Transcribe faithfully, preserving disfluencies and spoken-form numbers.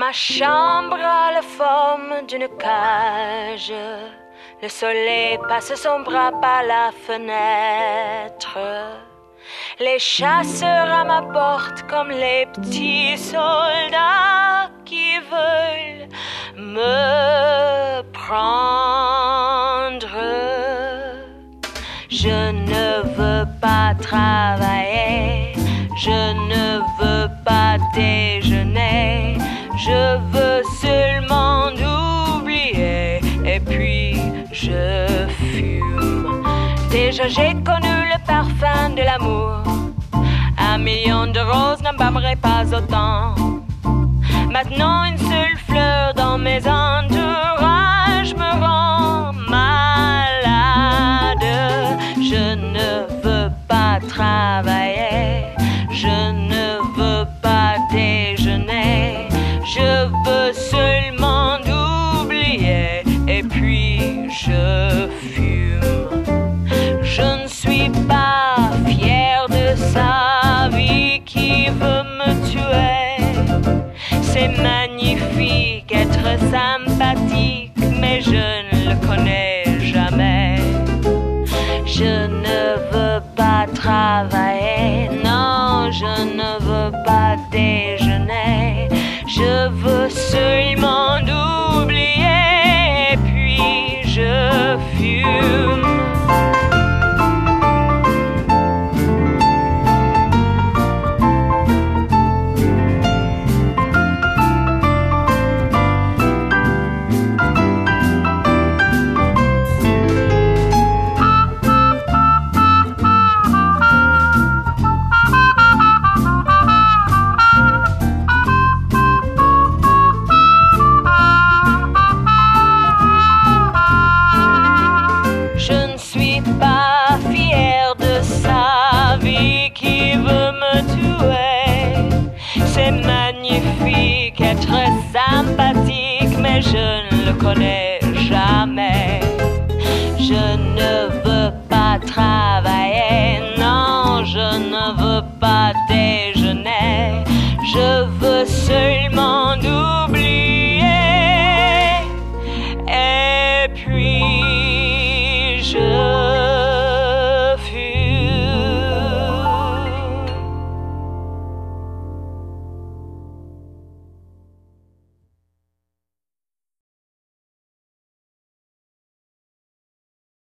Ma chambre a la forme d'une cage. Le soleil passe son bras par la fenêtre. Les chasseurs à ma porte comme les petits soldats qui veulent me prendre. Je ne veux pas travailler, je ne veux pas déjeuner, je veux seulement oublier et puis je fume. Déjà j'ai connu le parfum de l'amour, un million de roses n'embaumerait pas autant. Maintenant une seule fleur dans mes entourages me rend malade. Je ne veux pas travailler, je ne veux pas déjeuner, je veux seulement oublier et puis je fume. Je ne suis pas fière de sa vie qui veut me tuer. C'est magnifique être sympathique, mais je ne le connais jamais. Je ne veux pas travailler, non, je ne veux pas déjeuner. Je veux seulement oublier, puis je fume. C'est magnifique être sympathique, mais je ne le connais